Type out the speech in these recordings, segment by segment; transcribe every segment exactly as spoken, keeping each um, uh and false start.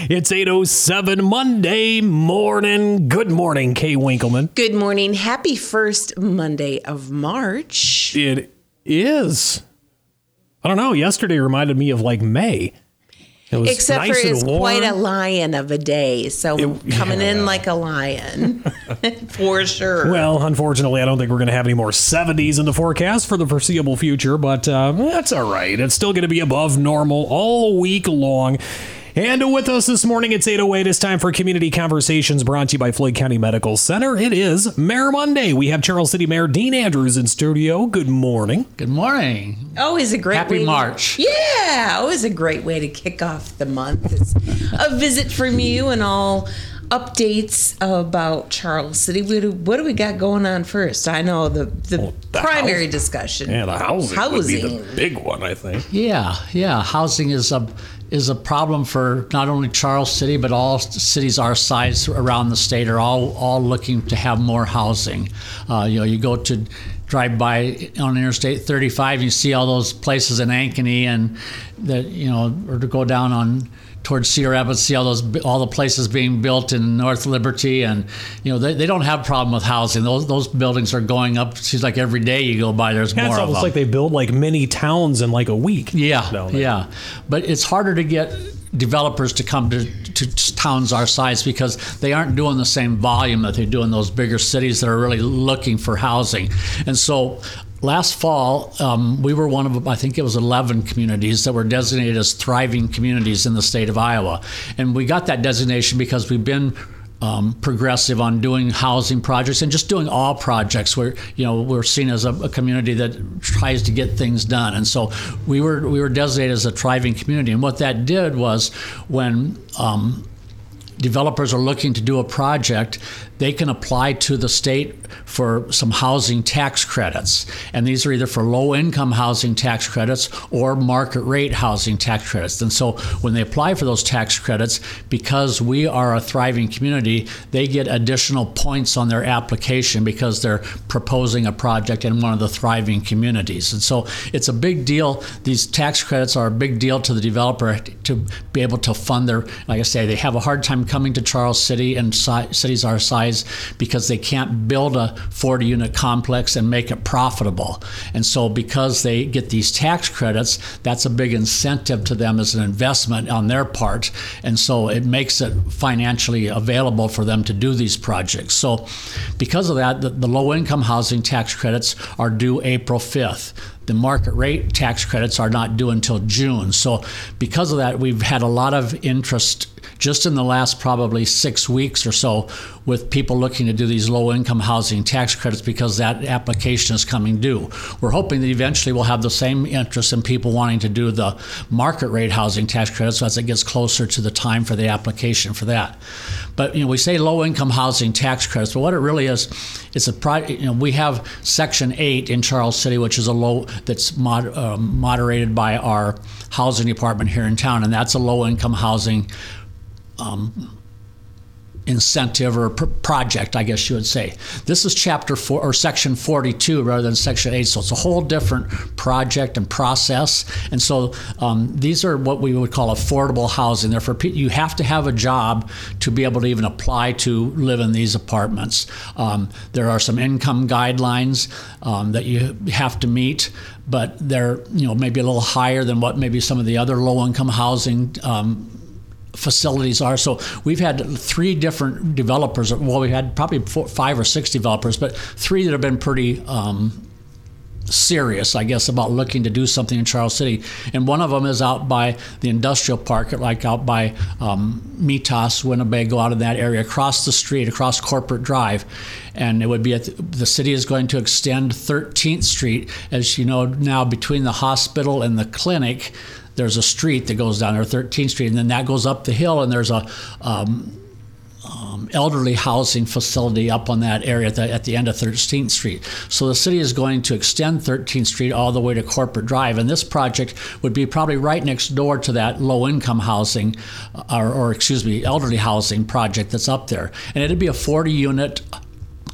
It's eight oh seven Monday morning. Good morning, Kay Winkleman. Good morning. Happy first Monday of March. It is. I don't know. Yesterday reminded me of like May. It was Except nice for it's and warm. quite a lion of a day. So It- coming yeah. in like a lion for sure. Well, unfortunately, I don't think we're going to have any more seventies in the forecast for the foreseeable future, but uh, that's all right. It's still going to be above normal all week long. And with us this morning, it's eight oh eight. It's time for Community Conversations brought to you by Floyd County Medical Center. It is Mayor Monday. We have Charles City Mayor Dean Andrews in studio. Good morning. Good morning. Always a great Happy way to- March. Yeah, always a great way to kick off the month. It's a visit from you and all updates about Charles City. What do, what do we got going on first? I know the, the, Well, the primary house- discussion. Yeah, the housing, would be Housing. the big one, I think. Yeah, yeah. Housing is a is a problem for not only Charles City, but all cities our size around the state are all all looking to have more housing. Uh, you know, you go to drive by on Interstate thirty-five, and you see all those places in Ankeny, and that you know, or to go down on towards Cedar Rapids, see all those all the places being built in North Liberty, and you know they, they don't have a problem with housing. Those those buildings are going up. It seems like every day you go by, there's Yeah, more it's of almost them. like they build like mini towns in like a week. Yeah, down there. yeah. But it's harder to get developers to come to, to towns our size because they aren't doing the same volume that they do in those bigger cities that are really looking for housing. And so last fall, um, we were one of, I think it was eleven communities that were designated as thriving communities in the state of Iowa. And we got that designation because we've been Um, progressive on doing housing projects and just doing all projects where you know we're seen as a, a community that tries to get things done, and so we were we were designated as a thriving community. And what that did was when um, developers are looking to do a project, they can apply to the state for some housing tax credits. And these are either for low-income housing tax credits or market rate housing tax credits. And so when they apply for those tax credits, because we are a thriving community, they get additional points on their application because they're proposing a project in one of the thriving communities. And so it's a big deal. These tax credits are a big deal to the developer to be able to fund their, like I say, they have a hard time coming to Charles City and si- cities our size because they can't build a forty unit complex and make it profitable. And so because they get these tax credits, that's a big incentive to them as an investment on their part. And so it makes it financially available for them to do these projects. So because of that, the, the low income housing tax credits are due April fifth. The market rate tax credits are not due until June. So because of that, we've had a lot of interest just in the last probably six weeks or so with people looking to do these low-income housing tax credits because that application is coming due. We're hoping that eventually we'll have the same interest in people wanting to do the market rate housing tax credits as it gets closer to the time for the application for that. But you know, we say low-income housing tax credits, but what it really is, it's a pro- you know we have Section eight in Charles City, which is a low that's mod, uh, moderated by our housing department here in town, and that's a low-income housing Um, incentive or pr- project, I guess you would say. This is chapter four or section forty-two rather than section eight, so it's a whole different project and process. And so um, these are what we would call affordable housing. They're for pe- you have to have a job to be able to even apply to live in these apartments. Um, there are some income guidelines um, that you have to meet, but they're you know maybe a little higher than what maybe some of the other low-income housing um, facilities are. So we've had three different developers. Well, we had probably four, five or six developers, but three that have been pretty um, serious, I guess, about looking to do something in Charles City. And one of them is out by the industrial park, like out by um, Mitas, Winnebago, out in that area, across the street, across Corporate Drive. And it would be at the, the city is going to extend thirteenth Street. As you know, now between the hospital and the clinic, there's a street that goes down there, thirteenth Street, and then that goes up the hill, and there's a um, um, elderly housing facility up on that area at the, at the end of thirteenth Street. So the city is going to extend thirteenth Street all the way to Corporate Drive, and this project would be probably right next door to that low-income housing, or, or excuse me, elderly housing project that's up there. And it'd be a forty unit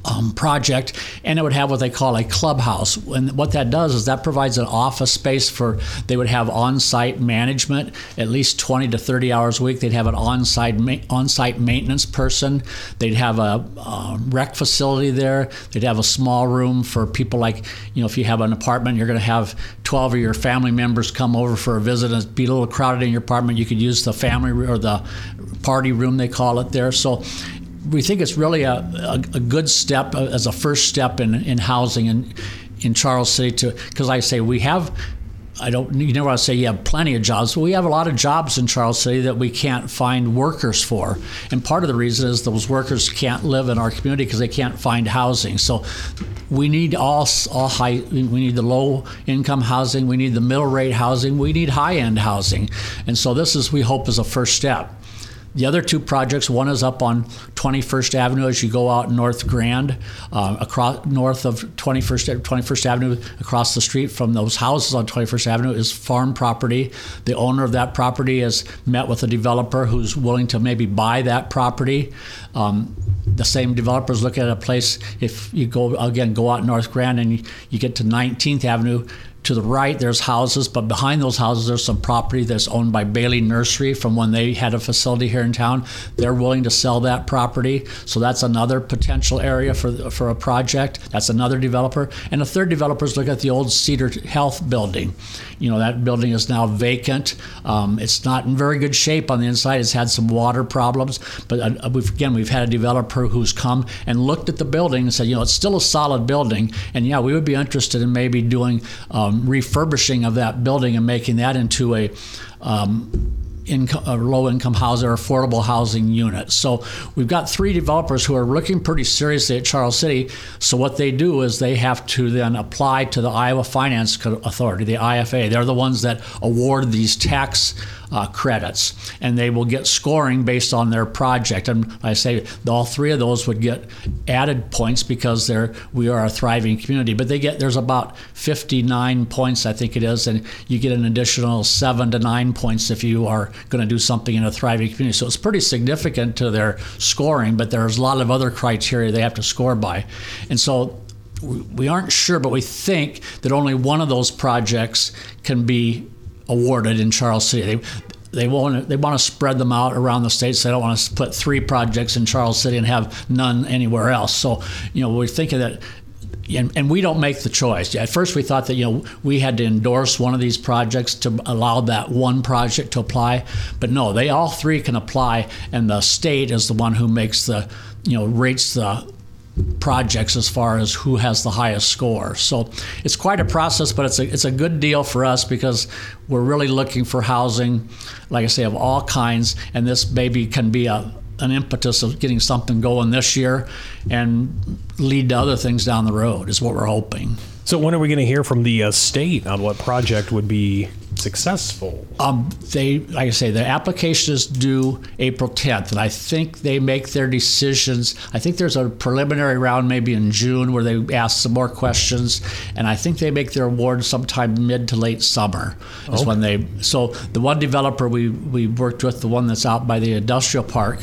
Um, project, and it would have what they call a clubhouse. And what that does is that provides an office space for, they would have on-site management, at least twenty to thirty hours a week. They'd have an on-site ma- on-site maintenance person. They'd have a, a rec facility there. They'd have a small room for people like, you know, if you have an apartment, you're going to have twelve of your family members come over for a visit and it'd be a little crowded in your apartment. You could use the family or the party room, they call it there. So we think it's really a, a, a good step uh, as a first step in, in housing in, in Charles City, to because like I say, we have, I don't, you never want to say you have plenty of jobs, but we have a lot of jobs in Charles City that we can't find workers for. And part of the reason is those workers can't live in our community because they can't find housing. So we need all, all high, we need the low income housing, we need the middle rate housing, we need high end housing. And so this is, we hope, is a first step. The other two projects, one is up on twenty-first Avenue as you go out North Grand, uh, across north of twenty-first, twenty-first Avenue, across the street from those houses on twenty-first Avenue is farm property. The owner of that property has met with a developer who's willing to maybe buy that property. Um, the same developers look at a place, if you go, again, go out North Grand and you, you get to nineteenth Avenue, to the right, there's houses, but behind those houses, there's some property that's owned by Bailey Nursery from when they had a facility here in town. They're willing to sell that property, so that's another potential area for for a project. That's another developer. And the third developer is look at the old Cedar Health building. You know, that building is now vacant. Um, it's not in very good shape on the inside. It's had some water problems, but uh, we've, again, we've had a developer who's come and looked at the building and said, you know, it's still a solid building, and yeah, we would be interested in maybe doing um, refurbishing of that building and making that into a, um, income, a low-income housing or affordable housing unit. So we've got three developers who are looking pretty seriously at Charles City. So what they do is they have to then apply to the Iowa Finance Authority, the I F A. They're the ones that award these tax Uh, credits, and they will get scoring based on their project. And I say all three of those would get added points because they're we are a thriving community. But they get there's about fifty-nine points, I think it is, and you get an additional seven to nine points if you are going to do something in a thriving community. So it's pretty significant to their scoring. But there's a lot of other criteria they have to score by, and so we aren't sure, but we think that only one of those projects can be awarded in Charles City. They they want they want to spread them out around the state, so they don't want to put three projects in Charles City and have none anywhere else. So, you know, we're thinking that, and, and we don't make the choice. At first we thought that, you know, we had to endorse one of these projects to allow that one project to apply, but no, they all three can apply, and the state is the one who makes the, you know, rates the projects as far as who has the highest score. So it's quite a process, but it's a it's a good deal for us because we're really looking for housing, like I say, of all kinds, and this maybe can be a an impetus of getting something going this year and lead to other things down the road is what we're hoping. So when are we going to hear from the uh, state on what project would be successful? Um, they, like I say, the application is due April tenth, and I think they make their decisions. I think there's a preliminary round maybe in June where they ask some more questions, and I think they make their award sometime mid to late summer is Okay. when they. So the one developer we we worked with, the one that's out by the industrial park,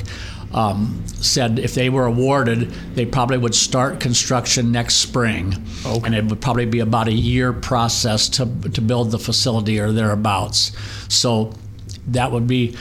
Um, said if they were awarded, they probably would start construction next spring, Okay. and it would probably be about a year process to to build the facility or thereabouts. So that would be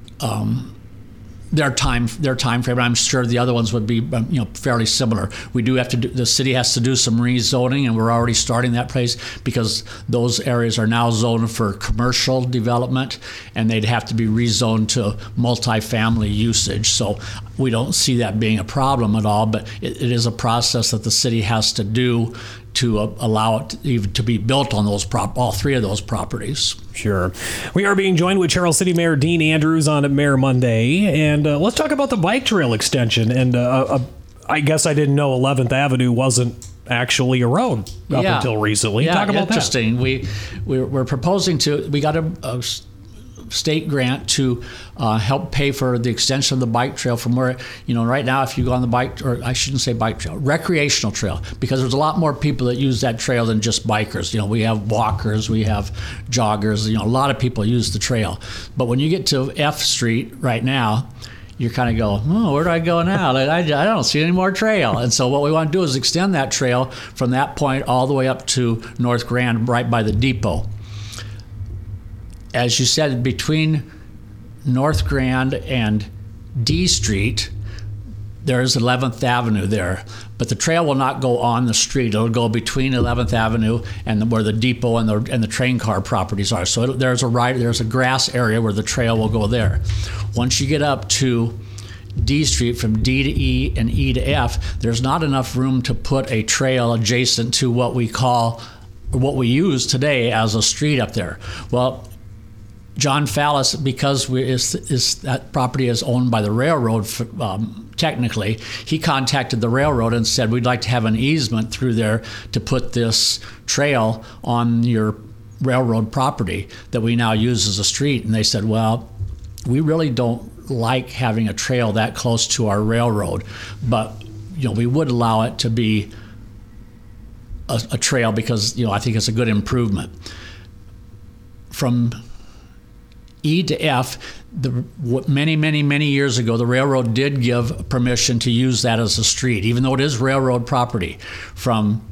um, their time their time frame. I'm sure the other ones would be um, you know fairly similar. We do have to do, the city has to do some rezoning, and we're already starting that place because those areas are now zoned for commercial development, and they'd have to be rezoned to multifamily usage. So we don't see that being a problem at all, but it, it is a process that the city has to do to uh, allow it to, even to be built on those prop all three of those properties. Sure. We are being joined with Charles City Mayor Dean Andrews on Mayor Monday, and uh, let's talk about the bike trail extension. And uh, uh, I guess I didn't know eleventh Avenue wasn't actually a road up Yeah. until recently. Yeah, Talk about interesting. We we're, we're proposing to. We got a, a state grant to uh, help pay for the extension of the bike trail from where, you know, right now if you go on the bike, or I shouldn't say bike trail, recreational trail, because there's a lot more people that use that trail than just bikers. You know, we have walkers, we have joggers, you know, a lot of people use the trail. But when you get to F Street right now, you kind of go, oh, where do I go now? I, I don't see any more trail. And so what we want to do is extend that trail from that point all the way up to North Grand, right by the depot. As you said, between North Grand and D Street, there's eleventh Avenue there, but the trail will not go on the street. It'll go between eleventh Avenue and the, where the depot and the and the train car properties are. So it, there's a right, there's a grass area where the trail will go there. Once you get up to D Street, from D to E and E to F, there's not enough room to put a trail adjacent to what we call, what we use today as a street up there. Well, John Fallis, because we, is, is that property is owned by the railroad, um, technically, he contacted the railroad and said, we'd like to have an easement through there to put this trail on your railroad property that we now use as a street. And they said, well, we really don't like having a trail that close to our railroad, but you know, we would allow it to be a, a trail because, you know, I think it's a good improvement. From E to F, the, many, many, many years ago, the railroad did give permission to use that as a street, even though it is railroad property. From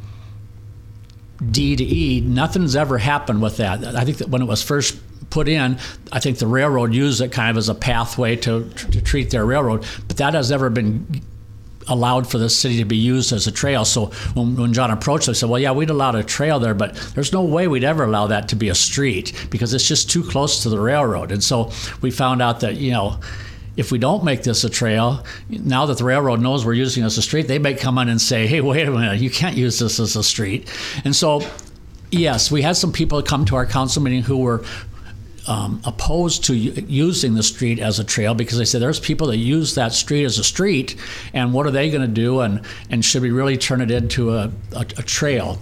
D to E, nothing's ever happened with that. I think that when it was first put in, I think the railroad used it kind of as a pathway to, to treat their railroad, but that has never been allowed for the city to be used as a trail. So when, when John approached us, I said, well, yeah, we'd allowed a trail there, but there's no way we'd ever allow that to be a street because it's just too close to the railroad. And so we found out that, you know, if we don't make this a trail, now that the railroad knows we're using it as a street, they may come in and say, hey, wait a minute, you can't use this as a street. And so, yes, we had some people come to our council meeting who were Um, opposed to u- using the street as a trail because they said there's people that use that street as a street, and what are they going to do, and and should we really turn it into a, a, a trail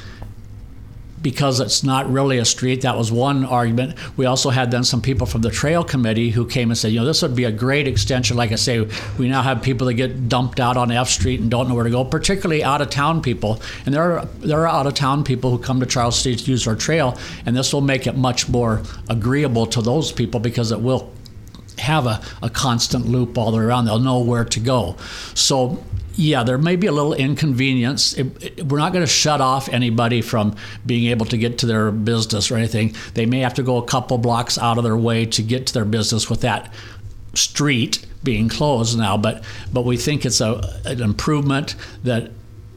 because it's not really a street? That was one argument. We also had then some people from the trail committee who came and said, you know, this would be a great extension. Like I say, we now have people that get dumped out on F Street and don't know where to go, particularly out of town people. And there are there are out of town people who come to Charles City to use our trail, and this will make it much more agreeable to those people because it will have a, a constant loop all the way around. They'll know where to go. So yeah, there may be a little inconvenience. It, it, we're not going to shut off anybody from being able to get to their business or anything. They may have to go a couple blocks out of their way to get to their business with that street being closed now. But but we think it's a an improvement that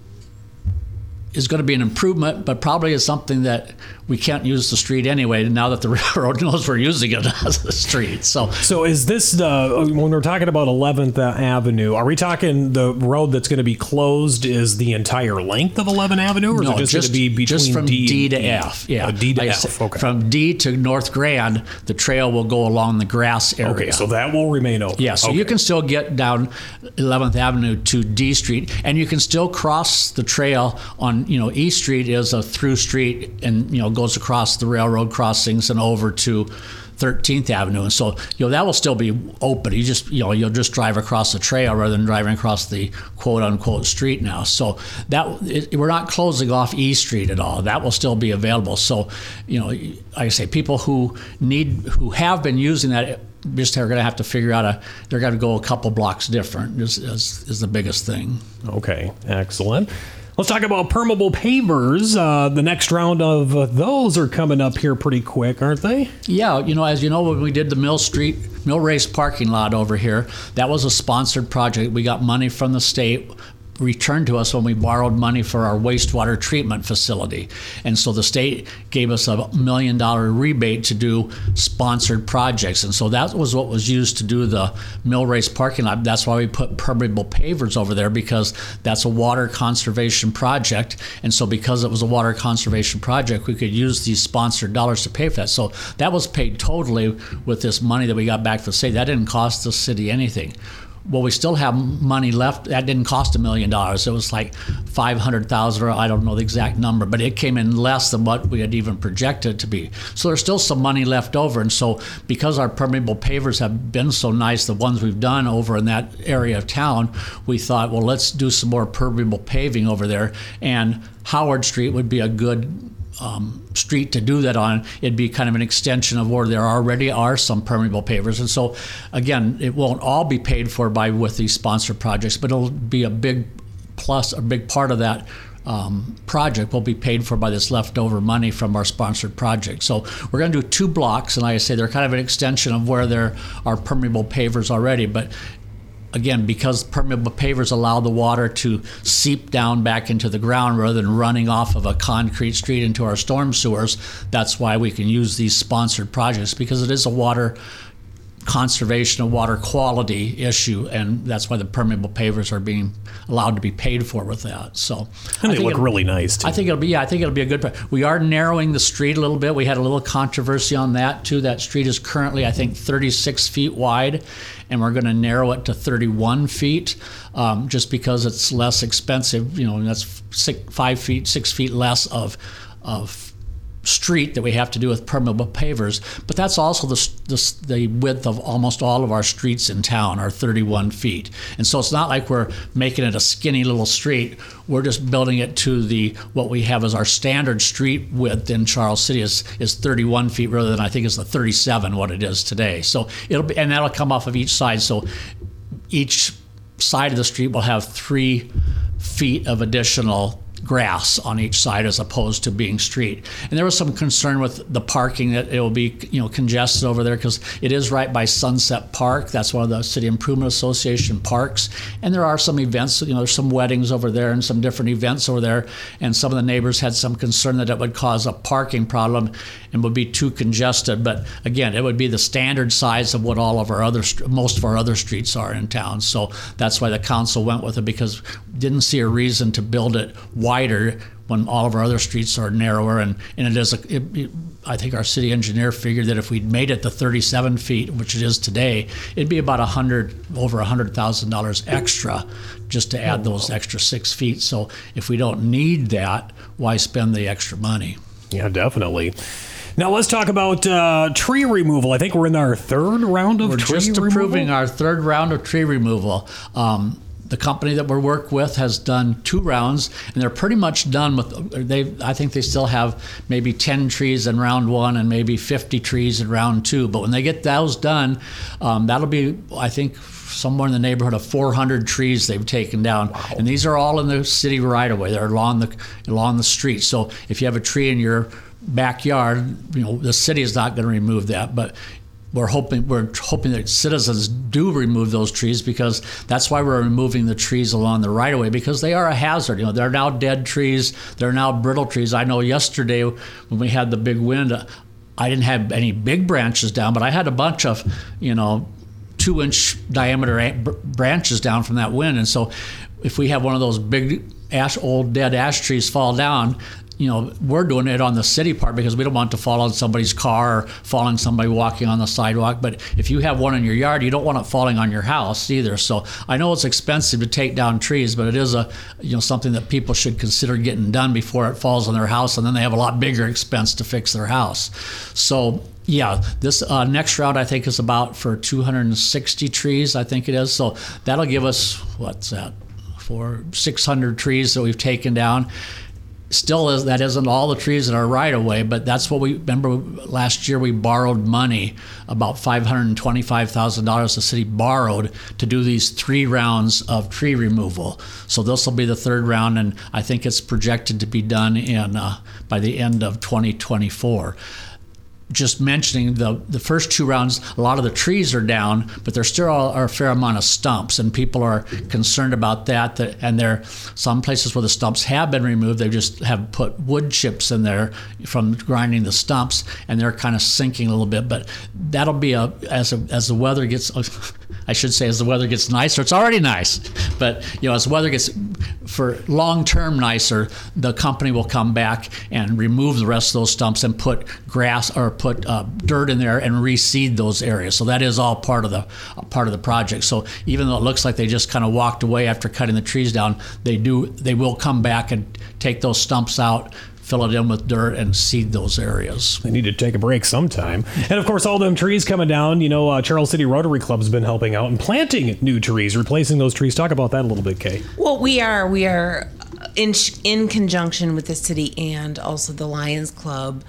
is going to be an improvement, but probably is something that we can't use the street anyway now that the railroad knows we're using it as a street. So, so is this the, when we're talking about eleventh Avenue, are we talking the road that's going to be closed is the entire length of eleventh Avenue, or no, is it just, just going to be between just from D, D to E? F? Yeah, uh, D to like F. Said, okay. From D to North Grand, the trail will go along the grass area. Okay, so that will remain open. Yeah, so okay. you can still get down eleventh Avenue to D Street, and you can still cross the trail on, you know, E Street is a through street, and you know goes across the railroad crossings and over to thirteenth Avenue, and so you know that will still be open. You just you know you'll just drive across the trail rather than driving across the quote unquote street now. So that it, we're not closing off E Street at all. That will still be available. So you know, like I say, people who need who have been using that just are going to have to figure out a they're going to go a couple blocks different. Is, is, is the biggest thing. Okay, excellent. Let's talk about permeable pavers. Uh, the next round of uh, those are coming up here pretty quick, aren't they? Yeah, you know, as you know, when we did the Mill Street, Mill Race parking lot over here, that was a sponsored project. We got money from the state returned to us when we borrowed money for our wastewater treatment facility. And so the state gave us a million dollar rebate to do sponsored projects. And so that was what was used to do the Mill Race parking lot. That's why we put permeable pavers over there, because that's a water conservation project. And so because it was a water conservation project, we could use these sponsored dollars to pay for that. So that was paid totally with this money that we got back from the state. That didn't cost the city anything. Well, we still have money left. That didn't cost a million dollars. It was like five hundred thousand, or I don't know the exact number, but it came in less than what we had even projected to be. So there's still some money left over. And so because our permeable pavers have been so nice, the ones we've done over in that area of town, we thought, well, let's do some more permeable paving over there. And Howard Street would be a good um, street to do that on. It'd be kind of an extension of where there already are some permeable pavers. And so, again, it won't all be paid for by with these sponsored projects, but it'll be a big plus, a big part of that um, project will be paid for by this leftover money from our sponsored project. So we're going to do two blocks, and like I say, they're kind of an extension of where there are permeable pavers already. But again, because permeable pavers allow the water to seep down back into the ground rather than running off of a concrete street into our storm sewers, that's why we can use these sponsored projects, because it is a water conservation of water quality issue, and that's why the permeable pavers are being allowed to be paid for with that. So and they look really nice too. I think it'll be yeah, I think it'll be a good. We are narrowing the street a little bit. We had a little controversy on that too. That street is currently I think thirty-six feet wide, and we're going to narrow it to thirty-one feet, um, just because it's less expensive. You know, and that's six, five feet, six feet less of of street that we have to do with permeable pavers, but that's also the, the the width of almost all of our streets in town are thirty-one feet. And so it's not like we're making it a skinny little street. We're just building it to the what we have as our standard street width in Charles City is is thirty-one feet rather than I think it's the thirty-seven what it is today. So it'll be, and that'll come off of each side. So each side of the street will have three feet of additional grass on each side as opposed to being street. And there was some concern with the parking that it will be, you know, congested over there because it is right by Sunset Park. That's one of the City Improvement Association parks. And there are some events, you know, there's some weddings over there and some different events over there. And some of the neighbors had some concern that it would cause a parking problem and would be too congested. But again, it would be the standard size of what all of our other, most of our other streets are in town. So that's why the council went with it, because didn't see a reason to build it wider when all of our other streets are narrower. And, and it is, a, it, it, I think our city engineer figured that if we'd made it to thirty-seven feet, which it is today, it'd be about a hundred, over a hundred thousand dollars extra just to add those extra six feet. So if we don't need that, why spend the extra money? Yeah, definitely. Now let's talk about uh, tree removal. I think we're in our third round of we're tree just removal. approving our third round of tree removal. Um, The company that we work with has done two rounds, and they're pretty much done with. They, I think they still have maybe ten trees in round one and maybe fifty trees in round two. But when they get those done, um, that'll be, I think, somewhere in the neighborhood of four hundred trees they've taken down. Wow. And these are all in the city right of way. They're along the along the street. So if you have a tree in your backyard, you know the city is not going to remove that, but We're hoping we're hoping that citizens do remove those trees, because that's why we're removing the trees along the right of way, because they are a hazard. You know, they're now dead trees. They're now brittle trees. I know yesterday when we had the big wind, I didn't have any big branches down, but I had a bunch of, you know, two-inch diameter branches down from that wind. And so, if we have one of those big ash, old dead ash trees fall down, you know, we're doing it on the city part because we don't want to fall on somebody's car or fall on somebody walking on the sidewalk. But if you have one in your yard, you don't want it falling on your house either. So I know it's expensive to take down trees, but it is a, you know, something that people should consider getting done before it falls on their house, and then they have a lot bigger expense to fix their house. So yeah, this uh, next round I think is about for two hundred sixty trees, I think it is. So that'll give us, what's that, for six hundred trees that we've taken down. Still, is that isn't all the trees that are right away, but that's what we remember. Last year we borrowed money, about five hundred twenty-five thousand dollars the city borrowed to do these three rounds of tree removal. So this will be the third round, and I think it's projected to be done in uh, by the end of twenty twenty-four. Just mentioning the the first two rounds, a lot of the trees are down, but there still are a fair amount of stumps, and people are concerned about that. that and there some places where the stumps have been removed, they just have put wood chips in there from grinding the stumps, and they're kind of sinking a little bit. But that'll be a as a, as the weather gets, I should say, as the weather gets nicer. It's already nice, but you know, as the weather gets for long-term nicer, the company will come back and remove the rest of those stumps and put grass or put uh, dirt in there and reseed those areas. So that is all part of the uh, part of the project. So even though it looks like they just kind of walked away after cutting the trees down, they do they will come back and take those stumps out, fill it in with dirt, and seed those areas. They need to take a break sometime. And of course, all them trees coming down, you know, uh, Charles City Rotary Club's been helping out and planting new trees, replacing those trees. Talk about that a little bit, Kay. Well, we are we are in in conjunction with the city and also the Lions Club.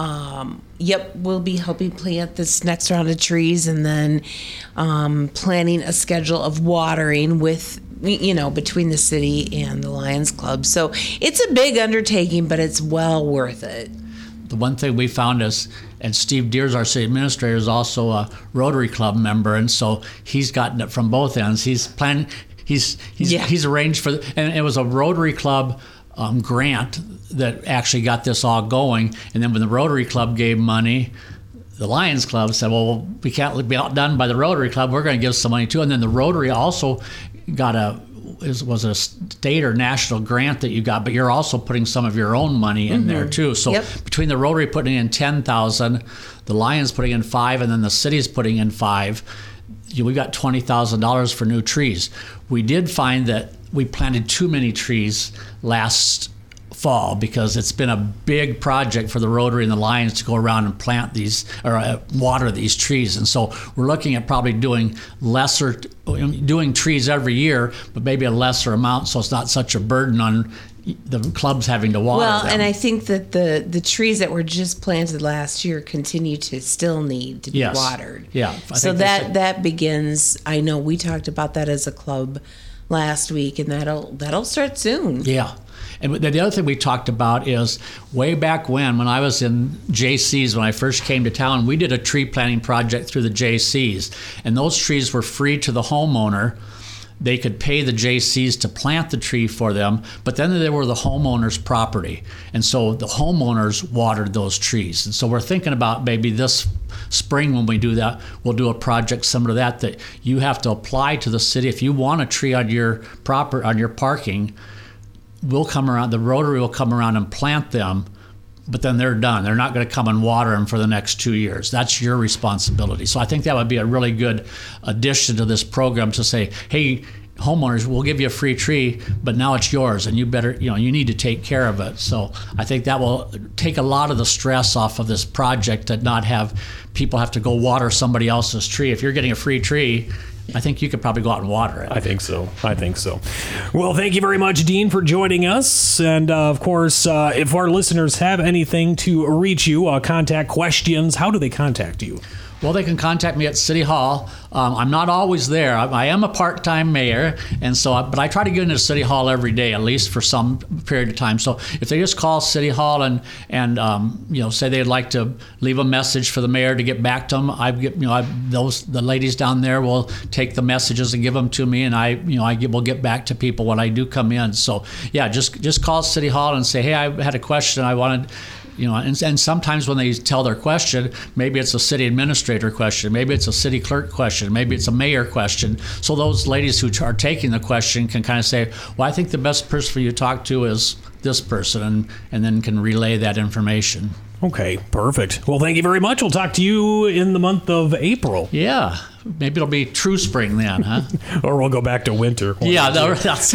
Um, yep, we'll be helping plant this next round of trees, and then um, planning a schedule of watering with, you know, between the city and the Lions Club. So it's a big undertaking, but it's well worth it. The one thing we found is, and Steve Deers, our city administrator, is also a Rotary Club member, and so he's gotten it from both ends. He's planning, he's he's Yeah. he's arranged for, the, and it was a Rotary Club um, grant that actually got this all going. And then when the Rotary Club gave money, the Lions Club said, well, we can't be outdone by the Rotary Club. We're going to give some money too. And then the Rotary also got a, it was a state or national grant that you got, but you're also putting some of your own money in mm-hmm. there too. So yep. between the Rotary putting in ten thousand, the Lions putting in five, and then the city's putting in five, we got twenty thousand dollars for new trees. We did find that we planted too many trees last fall because it's been a big project for the Rotary and the Lions to go around and plant these or uh, water these trees. And so we're looking at probably doing lesser, doing trees every year, but maybe a lesser amount so it's not such a burden on the clubs having to water well, them. And I think that the, the trees that were just planted last year continue to still need to be yes. watered. Yeah. I so think that, that begins, I know we talked about that as a club last week, and that'll that'll start soon. Yeah. And the other thing we talked about is way back when, when I was in J Cs, when I first came to town, we did a tree planting project through the J Cs. And those trees were free to the homeowner. They could pay the J Cs to plant the tree for them, but then they were the homeowner's property. And so the homeowners watered those trees. And so we're thinking about maybe this spring when we do that, we'll do a project similar to that, that you have to apply to the city. If you want a tree on your proper, on your parking, we'll come around, the Rotary will come around and plant them, but then they're done. They're not going to come and water them for the next two years. That's your responsibility. So I think that would be a really good addition to this program to say, hey, homeowners, we'll give you a free tree, but now it's yours, and you better, you know, you need to take care of it. So I think that will take a lot of the stress off of this project to not have people have to go water somebody else's tree. If you're getting a free tree, I think you could probably go out and water it. I think so. I think so. Well, thank you very much, Dean, for joining us. And, uh, of course, uh, if our listeners have anything to reach you, uh, contact questions, how do they contact you? Well, they can contact me at City Hall. Um, I'm not always there. I, I am a part-time mayor, and so, I, but I try to get into City Hall every day, at least for some period of time. So if they just call City Hall and and um, you know, say they'd like to leave a message for the mayor to get back to them, I get you know I, those the ladies down there will take the messages and give them to me, and I you know I get, will get back to people when I do come in. So yeah, just just call City Hall and say, hey, I had a question. I wanted. You know, and, and sometimes when they tell their question, maybe it's a city administrator question, maybe it's a city clerk question, maybe it's a mayor question. So those ladies who are taking the question can kind of say, well, I think the best person for you to talk to is this person, and, and then can relay that information. Okay, perfect. Well, thank you very much. We'll talk to you in the month of April. Yeah, maybe it'll be true spring then, huh? Or we'll go back to winter. Yeah, that's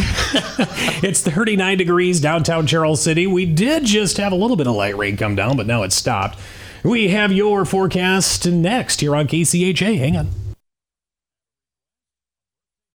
it's thirty-nine degrees downtown Charles City. We did just have a little bit of light rain come down, but now it's stopped. We have your forecast next here on K C H A. Hang on.